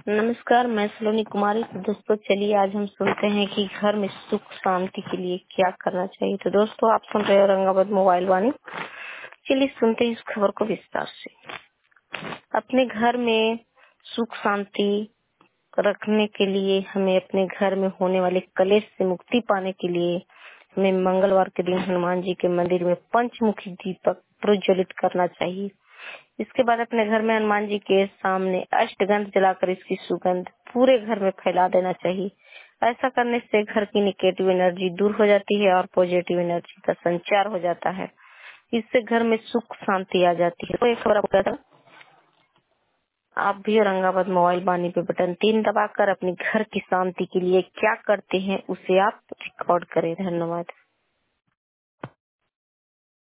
नमस्कार, मैं सलोनी कुमारी। तो दोस्तों चलिए आज हम सुनते हैं कि घर में सुख शांति के लिए क्या करना चाहिए। तो दोस्तों आप सुन रहे हो औरंगाबाद मोबाइल वाणी। चलिए सुनते हैं इस खबर को विस्तार से। अपने घर में सुख शांति रखने के लिए हमें अपने घर में होने वाले कलेश से मुक्ति पाने के लिए हमें मंगलवार के दिन हनुमान जी के मंदिर में पंचमुखी दीपक प्रज्वलित करना चाहिए। इसके बाद अपने घर में हनुमान जी के सामने अष्टगंध जलाकर इसकी सुगंध पूरे घर में फैला देना चाहिए। ऐसा करने से घर की नेगेटिव एनर्जी दूर हो जाती है और पॉजिटिव एनर्जी का संचार हो जाता है। इससे घर में सुख शांति आ जाती है। तो एक खबर आपको आप भी औरंगाबाद मोबाइल वाणी पे बटन 3 दबाकर अपने घर की शांति के लिए क्या करते हैं उसे आप रिकॉर्ड करें। धन्यवाद।